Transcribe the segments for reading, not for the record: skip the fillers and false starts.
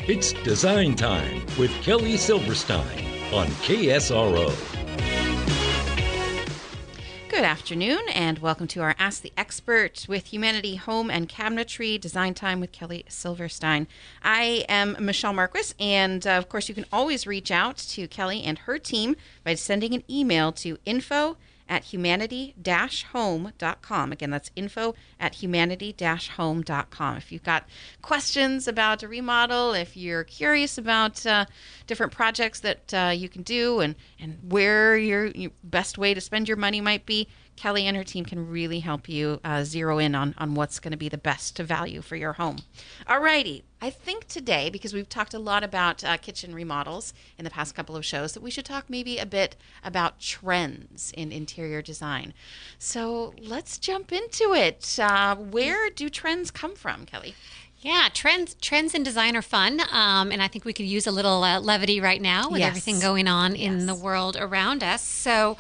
It's Design Time with Kelly Silverstein on KSRO. Good afternoon, and welcome to our Ask the Expert with Humanity Home and Cabinetry Design Time with Kelly Silverstein. I am Michelle Marquis, and of course you can always reach out to Kelly and her team by sending an email to info@humanity-home.com. Again, that's info@humanity-home.com. If you've got questions about a remodel, if you're curious about different projects that you can do and where your best way to spend your money might be, Kelly and her team can really help you zero in on what's going to be the best value for your home. Alrighty, I think today, because we've talked a lot about kitchen remodels in the past couple of shows, that we should talk maybe a bit about trends in interior design. So let's jump into it. Where do trends come from, Kelly? Yeah, trends in design are fun, and I think we could use a little levity right now with everything going on in the world around us. So,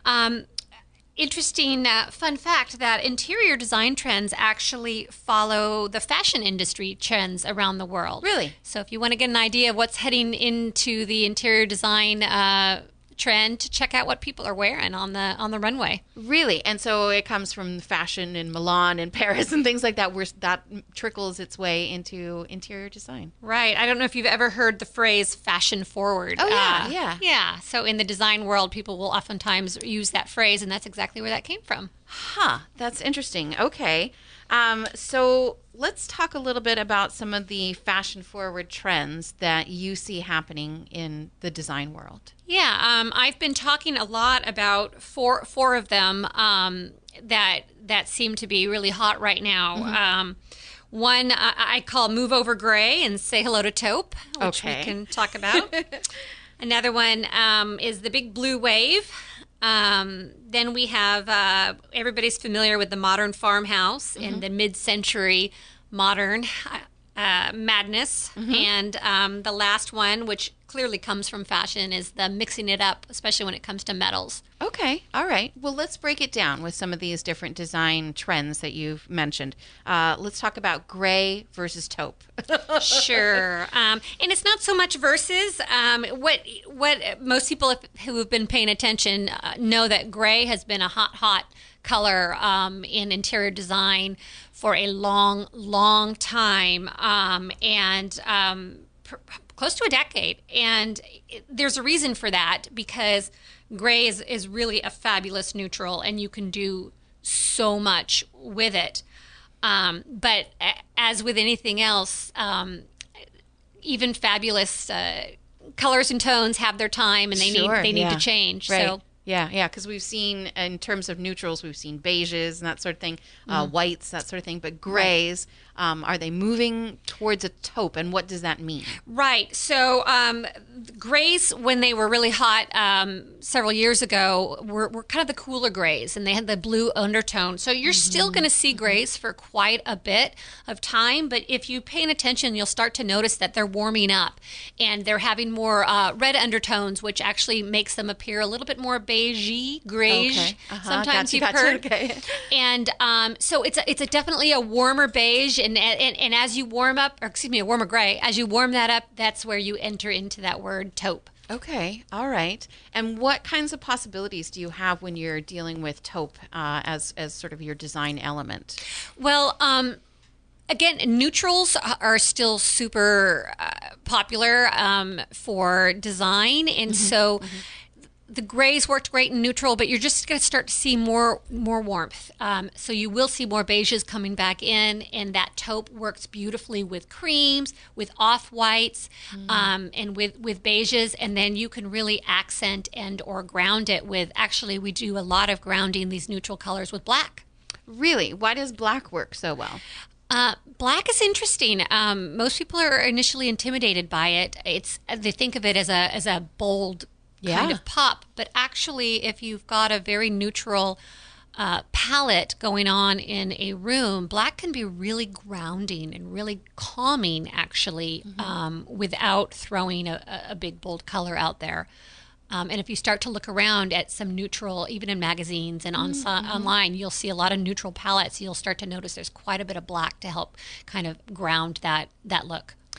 interesting fun fact that interior design trends actually follow the fashion industry trends around the world. Really? So if you want to get an idea of what's heading into the interior design trend, to check out what people are wearing on the runway. Really? And so it comes from fashion in Milan and Paris and things like that, where that trickles its way into interior design. Right. I don't know if you've ever heard the phrase fashion forward. Oh, yeah. Yeah. So in the design world, people will oftentimes use that phrase, and that's exactly where that came from. Huh. That's interesting. Okay. So let's talk a little bit about some of the fashion-forward trends that you see happening in the design world. Yeah, I've been talking a lot about four of them that seem to be really hot right now. Mm-hmm. One I call Move Over Gray and Say Hello to Taupe, which we can talk about. Another one is the Big Blue Wave. Then we have everybody's familiar with the modern farmhouse and the mid-century modern madness. Mm-hmm. And the last one, which clearly comes from fashion, is the mixing it up, especially when it comes to metals. Okay. All right. Well, let's break it down with some of these different design trends that you've mentioned. Let's talk about gray versus taupe. Sure. And it's not so much versus. What most people who have been paying attention know that gray has been a hot color in interior design for a long time, close to a decade. And there's a reason for that, because gray is really a fabulous neutral, and you can do so much with it. But as with anything else, even fabulous colors and tones have their time, and they need to change. Right. So. Yeah, because we've seen, in terms of neutrals, we've seen beiges and that sort of thing, whites, that sort of thing, but grays, are they moving towards a taupe, and what does that mean? Right, so grays, when they were really hot several years ago, were kind of the cooler grays, and they had the blue undertone, so you're still going to see grays for quite a bit of time, but if you pay attention, you'll start to notice that they're warming up, and they're having more red undertones, which actually makes them appear a little bit more beigey, grayish. Okay. Sometimes you've heard. Okay. And so it's definitely a warmer beige, and as you warm up, a warmer gray. As you warm that up, that's where you enter into that word taupe. Okay, all right. And what kinds of possibilities do you have when you're dealing with taupe as sort of your design element? Well, again, neutrals are still super popular for design, and so the grays worked great in neutral, but you're just going to start to see more warmth. So you will see more beiges coming back in, and that taupe works beautifully with creams, with off-whites, and with beiges, and then you can really accent and or ground it with, actually we do a lot of grounding these neutral colors with black. Really? Why does black work so well? Black is interesting. Most people are initially intimidated by it. They think of it as a bold kind of pop, but actually, if you've got a very neutral palette going on in a room, black can be really grounding and really calming, actually, without throwing a big bold color out there. And if you start to look around at some neutral, even in magazines and online, you'll see a lot of neutral palettes. You'll start to notice there's quite a bit of black to help kind of ground that look.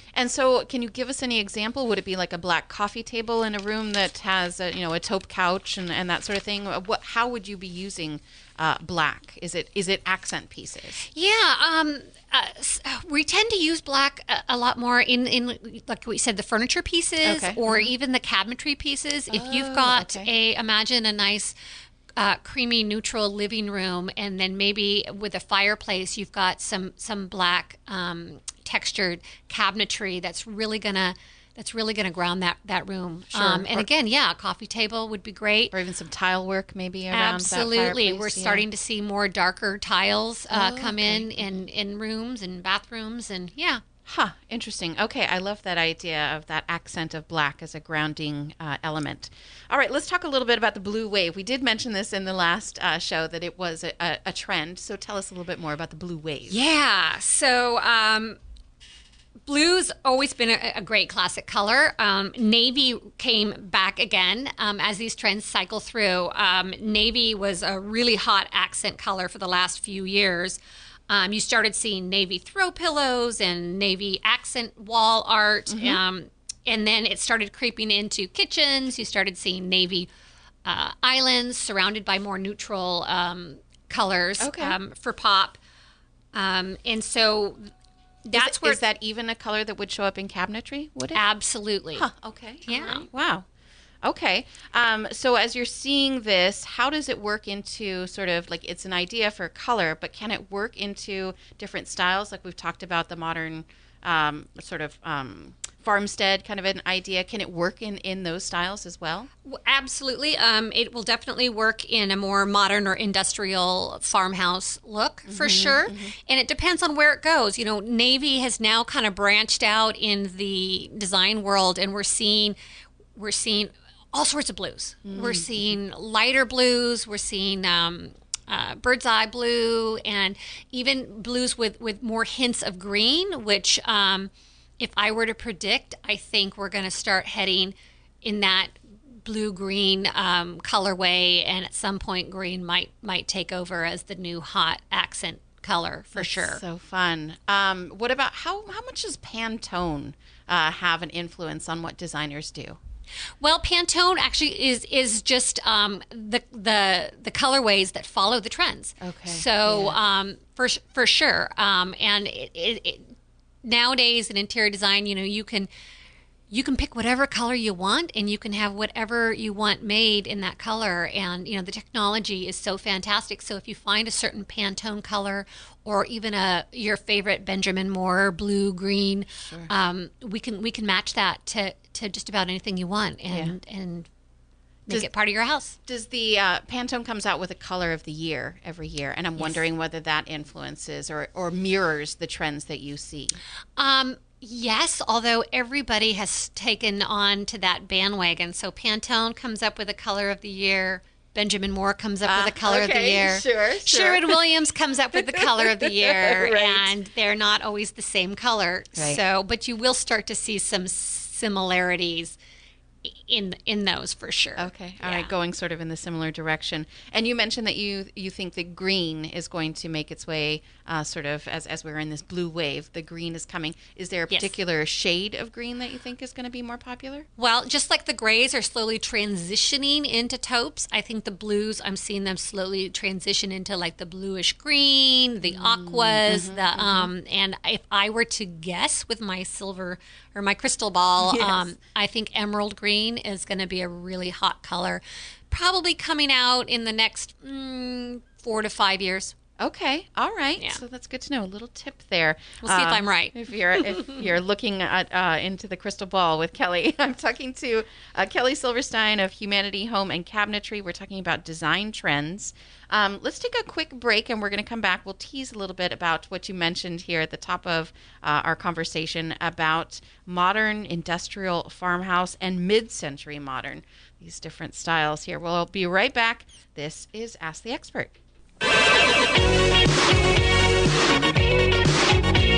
And so, can you give us any example? Would it be like a black coffee table in a room that has a taupe couch and that sort of thing? How would you be using black? Is it accent pieces? Yeah, we tend to use black a lot more in like we said, the furniture pieces, or even the cabinetry pieces. If you've got imagine a nice creamy neutral living room, and then maybe with a fireplace, you've got some black textured cabinetry that's really gonna ground that room. Sure. And again, a coffee table would be great. Or even some tile work maybe around Absolutely. that fireplace. We're starting to see more darker tiles come in rooms and bathrooms, and Interesting. Okay, I love that idea of that accent of black as a grounding element. All right, let's talk a little bit about the blue wave. We did mention this in the last show that it was a trend, so tell us a little bit more about the blue wave. Yeah, so blue's always been a great classic color. Navy came back again as these trends cycle through. Navy was a really hot accent color for the last few years. You started seeing navy throw pillows and navy accent wall art. And then it started creeping into kitchens. You started seeing navy islands surrounded by more neutral colors for pop. And so that's where... Is that even a color that would show up in cabinetry? Would it? Absolutely. Okay. Yeah. Right. Wow. Okay. So as you're seeing this, how does it work into sort of like it's an idea for color, but can it work into different styles? Like we've talked about the modern farmstead kind of an idea. Can it work in those styles as well? Absolutely. It will definitely work in a more modern or industrial farmhouse look for sure. And it depends on where it goes. You know, navy has now kind of branched out in the design world, and we're seeing all sorts of blues. We're seeing lighter blues. We're seeing bird's eye blue, and even blues with more hints of green, which if I were to predict, I think we're going to start heading in that blue-green colorway, and at some point green might take over as the new hot accent color for sure. So fun. What about how much does Pantone have an influence on what designers do? Well, Pantone actually is just the colorways that follow the trends. Okay. So for sure, and it nowadays in interior design, you can pick whatever color you want, and you can have whatever you want made in that color. And the technology is so fantastic. So if you find a certain Pantone color, or even your favorite Benjamin Moore blue, green, we can match that to just about anything you want, and make it part of your house. Does the Pantone comes out with a color of the year every year, and I'm wondering whether that influences or mirrors the trends that you see. Yes, although everybody has taken on to that bandwagon. So Pantone comes up with a color of the year. Benjamin Moore comes up with the color of the year. Sure. Sherwin-Williams comes up with the color of the year, Right. and they're not always the same color. Right. So, but you will start to see some similarities in those for sure. Okay. All right. Going sort of in the similar direction. And you mentioned that you think that green is going to make its way sort of as we're in this blue wave, the green is coming. Is there a particular shade of green that you think is going to be more popular? Well, just like the grays are slowly transitioning into taupes, I think the blues, I'm seeing them slowly transition into like the bluish green, the aquas, and if I were to guess with my silver or my crystal ball, I think emerald green is going to be a really hot color, probably coming out in the next 4 to 5 years. Okay. All right. Yeah. So that's good to know. A little tip there. We'll see if I'm right. If you're looking at into the crystal ball with Kelly, I'm talking to Kelly Silverstein of Humanity Home and Cabinetry. We're talking about design trends. Let's take a quick break, and we're going to come back. We'll tease a little bit about what you mentioned here at the top of our conversation about modern industrial farmhouse and mid-century modern, these different styles here. We'll be right back. This is Ask the Expert.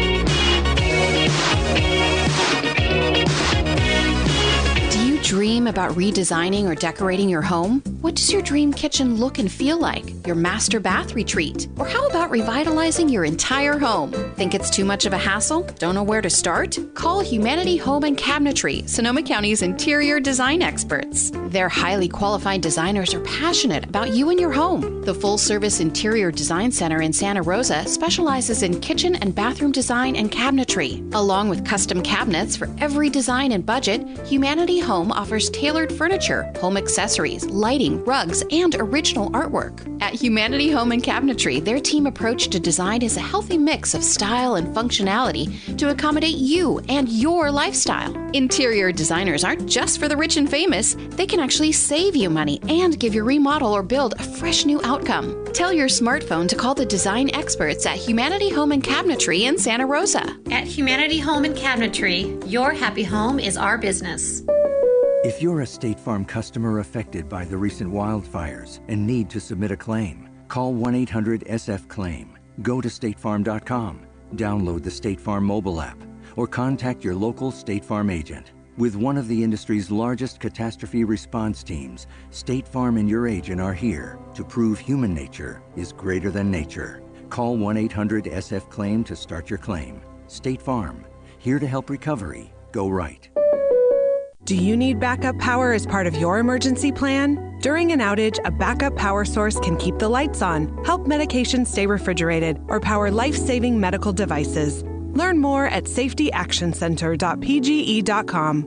Do you dream about redesigning or decorating your home? What does your dream kitchen look and feel like? Your master bath retreat? Or how about revitalizing your entire home? Think it's too much of a hassle? Don't know where to start? Call Humanity Home and Cabinetry, Sonoma County's interior design experts. Their highly qualified designers are passionate about you and your home. The full-service Interior Design Center in Santa Rosa specializes in kitchen and bathroom design and cabinetry. Along with custom cabinets for every design and budget, Humanity Home offers tailored furniture, home accessories, lighting, rugs, and original artwork. At Humanity Home and Cabinetry, their team approach to design is a healthy mix of style and functionality to accommodate you and your lifestyle. Interior designers aren't just for the rich and famous. They can actually save you money and give your remodel or build a fresh new outcome. Tell your smartphone to call the design experts at Humanity Home and Cabinetry in Santa Rosa. At Humanity Home and Cabinetry, your happy home is our business. If you're a State Farm customer affected by the recent wildfires and need to submit a claim, call 1-800-SF-CLAIM. Go to statefarm.com, download the State Farm mobile app, or contact your local State Farm agent. With one of the industry's largest catastrophe response teams, State Farm and your agent are here to prove human nature is greater than nature. Call 1-800-SF-CLAIM to start your claim. State Farm, here to help recovery go right. Do you need backup power as part of your emergency plan? During an outage, a backup power source can keep the lights on, help medications stay refrigerated, or power life-saving medical devices. Learn more at safetyactioncenter.pge.com.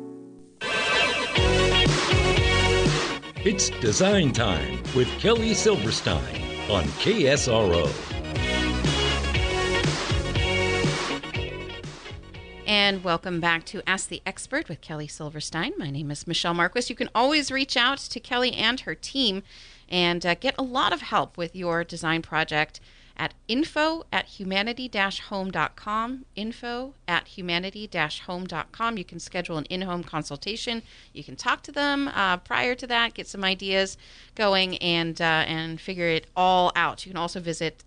It's Design Time with Kelly Silverstein on KSRO. And welcome back to Ask the Expert with Kelly Silverstein. My name is Michelle Marquis. You can always reach out to Kelly and her team and get a lot of help with your design project at info@humanity-home.com, info@humanity-home.com. You can schedule an in-home consultation. You can talk to them prior to that, get some ideas going, and figure it all out. You can also visit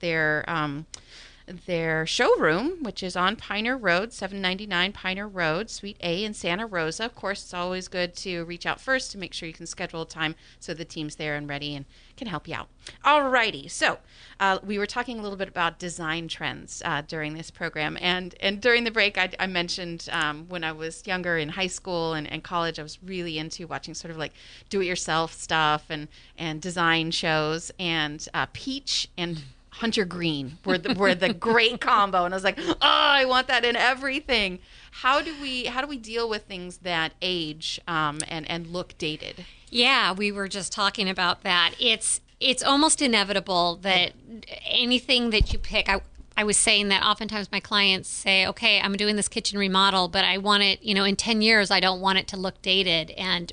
their showroom, which is on Pioneer Road, 799 Pioneer Road, Suite A in Santa Rosa. Of course, it's always good to reach out first to make sure you can schedule a time so the team's there and ready and can help you out. Alrighty, so we were talking a little bit about design trends during this program, and during the break I mentioned when I was younger in high school and college, I was really into watching sort of like do-it-yourself stuff and design shows, and Peach and Hunter Green were the great combo, and I was like, oh, I want that in everything. How do we deal with things that age and look dated? Yeah, we were just talking about that. It's almost inevitable that anything that you pick. I was saying that oftentimes my clients say, okay, I'm doing this kitchen remodel, but I want it, in 10 years, I don't want it to look dated. And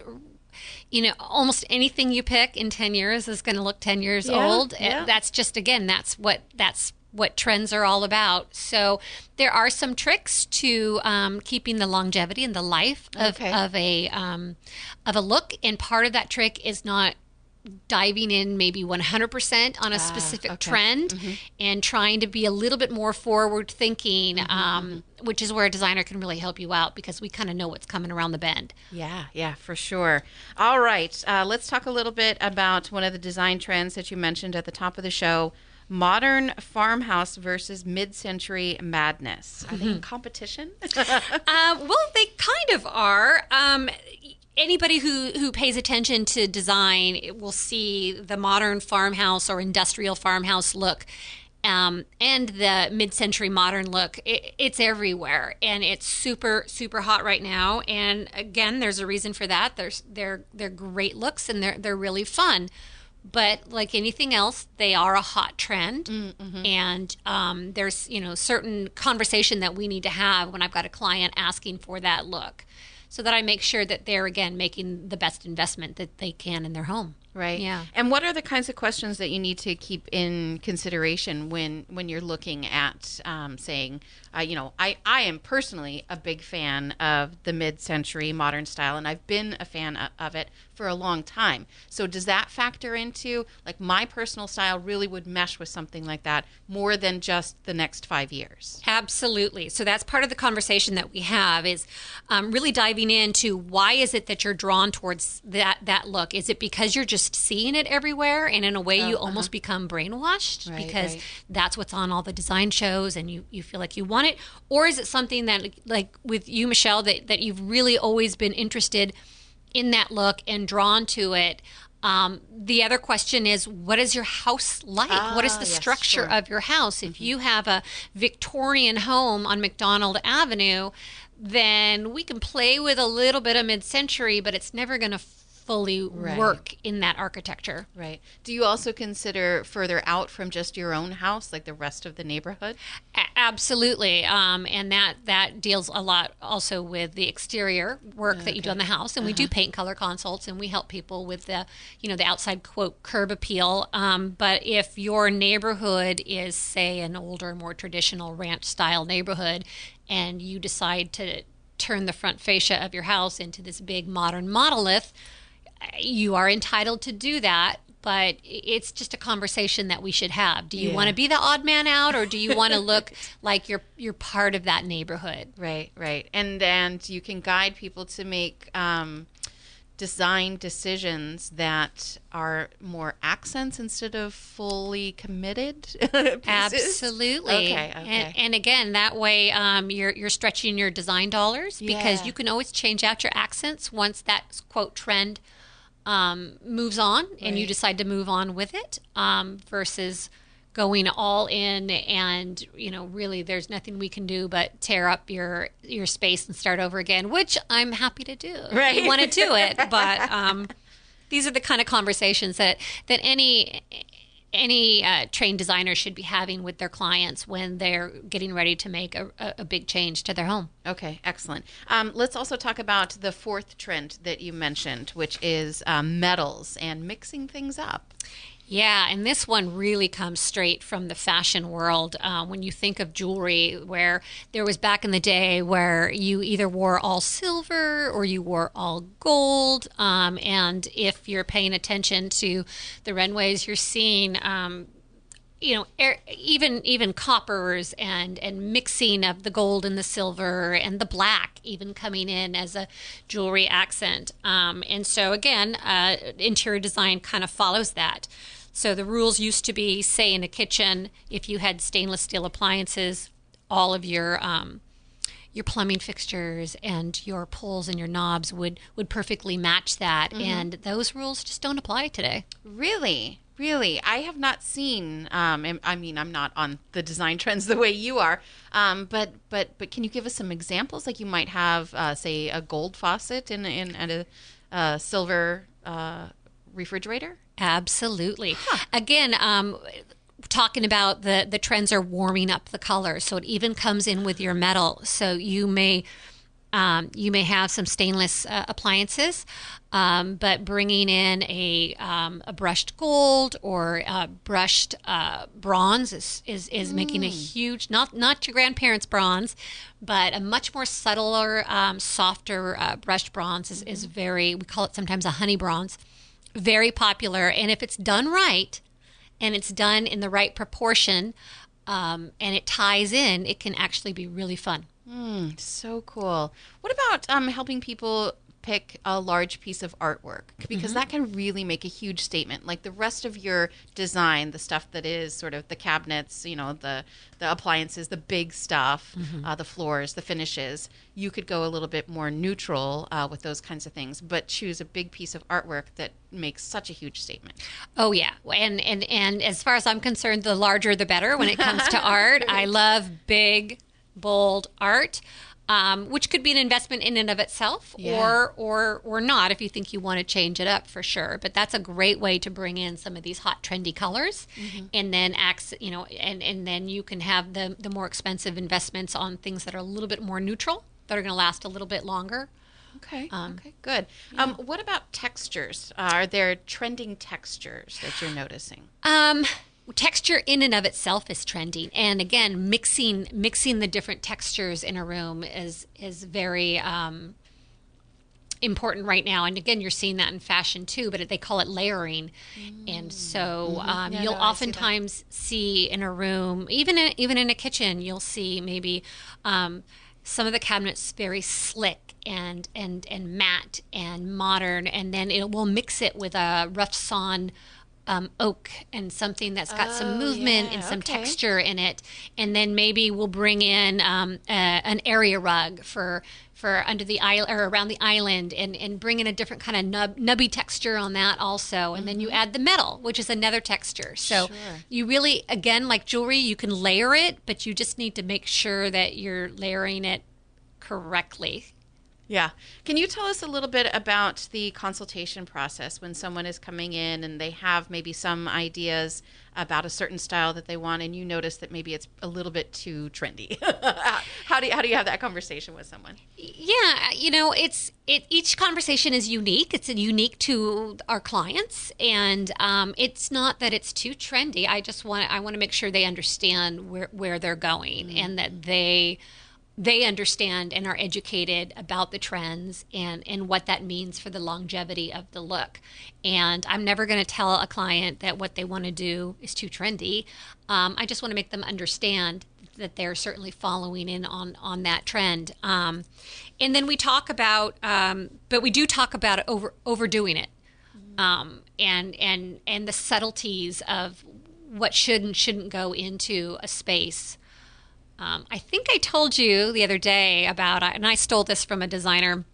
almost anything you pick in 10 years is going to look 10 years old. Yeah. That's just, again, that's what trends are all about. So there are some tricks to keeping the longevity and the life of a look. And part of that trick is not diving in maybe 100% on a specific trend and trying to be a little bit more forward thinking, which is where a designer can really help you out, because we kind of know what's coming around the bend. Yeah, for sure. All right, let's talk a little bit about one of the design trends that you mentioned at the top of the show: modern farmhouse versus mid-century madness. Are they in competition? Well, they kind of are. Anybody who pays attention to design will see the modern farmhouse or industrial farmhouse look and the mid-century modern look. It's everywhere, and it's super, super hot right now. And again, there's a reason for that. They're great looks, and they're really fun. But like anything else, they are a hot trend, and there's certain conversation that we need to have when I've got a client asking for that look, so that I make sure that they're, again, making the best investment that they can in their home. Right. Yeah. And what are the kinds of questions that you need to keep in consideration when you're looking at saying, I am personally a big fan of the mid-century modern style, and I've been a fan of it for a long time. So does that factor into, like, my personal style really would mesh with something like that more than just the next 5 years? Absolutely. So that's part of the conversation that we have is really diving into why is it that you're drawn towards that look? Is it because you're just seeing it everywhere and in a way you almost become brainwashed because that's what's on all the design shows and you feel like you want it? Or is it something that, like with you, Michelle, that you've really always been interested in that look and drawn to it? The other question is, what is your house like? What is the structure of your house? If you have a Victorian home on McDonald Avenue, then we can play with a little bit of mid-century, but it's never going to fully work in that architecture. Right. Do you also consider further out from just your own house, like the rest of the neighborhood? Absolutely. And that deals a lot also with the exterior work that you do on the house. And we do paint color consults, and we help people with the outside, quote, curb appeal. But if your neighborhood is, say, an older, more traditional ranch style neighborhood, and you decide to turn the front fascia of your house into this big modern monolith, you are entitled to do that, but it's just a conversation that we should have. Do you want to be the odd man out, or do you want to look like you're part of that neighborhood? Right. And you can guide people to make design decisions that are more accents instead of fully committed pieces. Absolutely. Okay. And again, that way you're stretching your design dollars because you can always change out your accents once that, quote, trend moves on and you decide to move on with it, versus going all in and, really there's nothing we can do but tear up your space and start over again, which I'm happy to do. Right. You want to do it, but these are the kind of conversations that any trained designer should be having with their clients when they're getting ready to make a big change to their home. Okay, excellent. Let's also talk about the fourth trend that you mentioned, which is metals and mixing things up. Yeah, and this one really comes straight from the fashion world. When you think of jewelry, where there was back in the day where you either wore all silver or you wore all gold. And if you're paying attention to the runways, you're seeing even coppers and mixing of the gold and the silver and the black even coming in as a jewelry accent. And so again, interior design kind of follows that. So the rules used to be, say in a kitchen, if you had stainless steel appliances, all of your plumbing fixtures and your pulls and your knobs would perfectly match that. And those rules just don't apply today. Really? I have not seen, I mean, I'm not on the design trends the way you are, but can you give us some examples? Like you might have, say, a gold faucet and a silver refrigerator? Absolutely. Again, talking about the trends are warming up the color, so it even comes in with your metal. So you may have some stainless appliances, but bringing in a brushed gold or brushed bronze is making a huge, not your grandparents' bronze, but a much more subtler, softer brushed bronze is very, we call it sometimes a honey bronze, very popular. And if it's done right and it's done in the right proportion, and it ties in, it can actually be really fun. So cool. What about helping people pick a large piece of artwork? Because that can really make a huge statement. Like the rest of your design, the stuff that is sort of the cabinets, the appliances, the big stuff, the floors, the finishes, you could go a little bit more neutral with those kinds of things, but choose a big piece of artwork that makes such a huge statement. Oh yeah, and as far as I'm concerned, the larger the better when it comes to art. I love big, bold art, which could be an investment in and of itself, or not if you think you want to change it up, for sure. But that's a great way to bring in some of these hot, trendy colors, and then and then you can have the more expensive investments on things that are a little bit more neutral, that are going to last a little bit longer. Okay. Okay. Good. What about textures? Are there trending textures that you're noticing? Texture in and of itself is trending, and again, mixing the different textures in a room is very important right now. And again, you're seeing that in fashion too, but they call it layering. And so you'll oftentimes see in a room, even in a kitchen, you'll see maybe some of the cabinets very slick and matte and modern, and then we'll mix it with a rough sawn oak and something that's got some movement and some texture in it, and then maybe we'll bring in an area rug for under the island or around the island, and bring in a different kind of nubby texture on that also, and then you add the metal, which is another texture. So you really, again, like jewelry, you can layer it, but you just need to make sure that you're layering it correctly. Yeah. Can you tell us a little bit about the consultation process when someone is coming in and they have maybe some ideas about a certain style that they want, and you notice that maybe it's a little bit too trendy? How do you have that conversation with someone? Yeah, each conversation is unique. It's unique to our clients, and it's not that it's too trendy. I want to make sure they understand where they're going, and that they understand and are educated about the trends and what that means for the longevity of the look. And I'm never going to tell a client that what they want to do is too trendy. I just want to make them understand that they're certainly following in on that trend. And then we talk about, but we do talk about overdoing it, and the subtleties of what should and shouldn't go into a space. I think I told you the other day about, and I stole this from a designer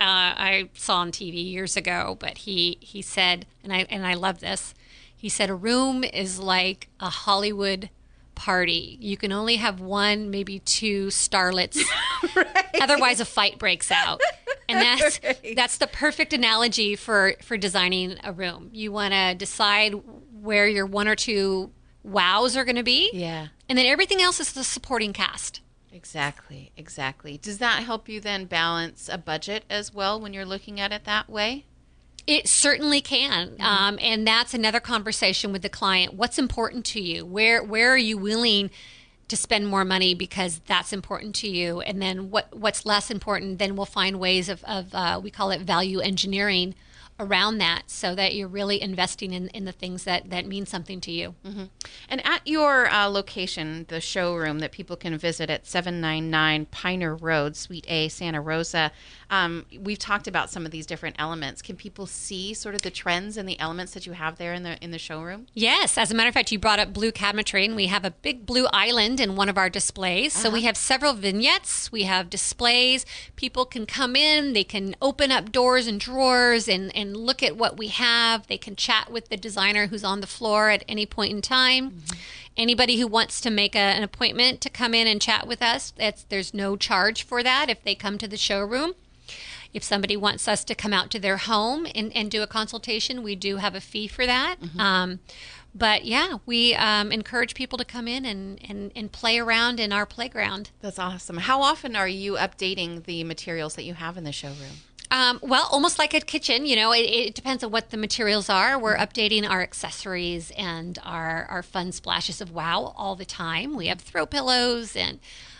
I saw on TV years ago, but he said, and I love this, he said, a room is like a Hollywood party. You can only have one, maybe two starlets. Right. Otherwise a fight breaks out. And that's the perfect analogy for designing a room. You want to decide where your one or two wows are going to be. Yeah. And then everything else is the supporting cast. Exactly. Does that help you then balance a budget as well when you're looking at it that way? It certainly can. And that's another conversation with the client. What's important to you? Where are you willing to spend more money because that's important to you? And then what's less important, then we'll find ways of we call it value engineering around that, so that you're really investing in the things that mean something to you. Mm-hmm. And at your location, the showroom that people can visit at 799 Piner Road, Suite A, Santa Rosa, we've talked about some of these different elements. Can people see sort of the trends and the elements that you have there in the showroom? Yes. As a matter of fact, you brought up blue cabinetry, and we have a big blue island in one of our displays. So we have several vignettes. We have displays. People can come in. They can open up doors and drawers and look at what we have. They can chat with the designer who's on the floor at any point in time. Mm-hmm. Anybody who wants to make an appointment to come in and chat with us, there's no charge for that if they come to the showroom. If somebody wants us to come out to their home and do a consultation, we do have a fee for that. Mm-hmm. But yeah, we encourage people to come in and play around in our playground. That's awesome. How often are you updating the materials that you have in the showroom? Well, almost like a kitchen, it depends on what the materials are. We're updating our accessories and our fun splashes of wow all the time. We have throw pillows and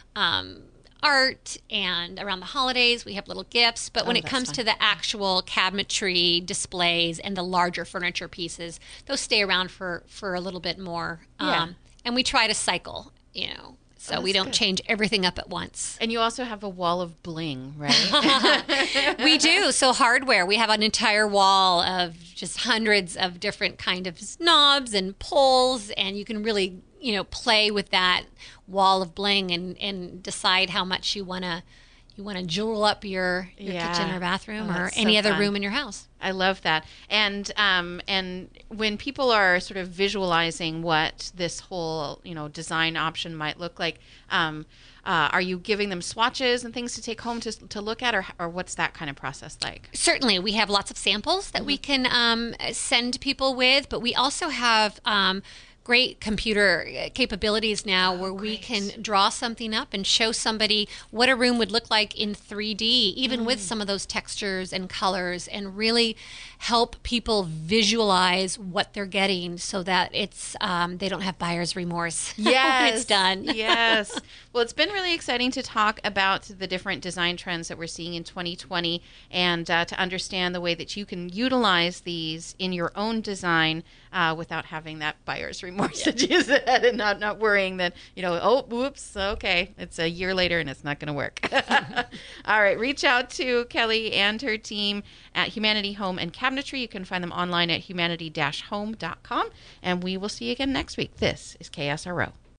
art, and around the holidays we have little gifts. But when it comes to the actual cabinetry displays and the larger furniture pieces, those stay around for a little bit more. And we try to cycle, so we don't change everything up at once. And you also have a wall of bling, right? We do. So hardware, we have an entire wall of just hundreds of different kind of knobs and pulls, and you can really, play with that wall of bling and decide how much you want to jewel up your kitchen or bathroom or any other room in your house. I love that. And when people are sort of visualizing what this whole, design option might look like, are you giving them swatches and things to take home to look at, or what's that kind of process like? Certainly. We have lots of samples that we can send people with, but we also have great computer capabilities now where we can draw something up and show somebody what a room would look like in 3D, even with some of those textures and colors, and really help people visualize what they're getting so that it's they don't have buyer's remorse when it's done. Yes. Well, it's been really exciting to talk about the different design trends that we're seeing in 2020 and to understand the way that you can utilize these in your own design without having that buyer's remorse that you said, and not worrying that, oh, whoops, okay, it's a year later and it's not going to work. All right, reach out to Kelly and her team at Humanity Home and Cabinetry. You can find them online at humanity-home.com, and we will see you again next week. This is KSRO.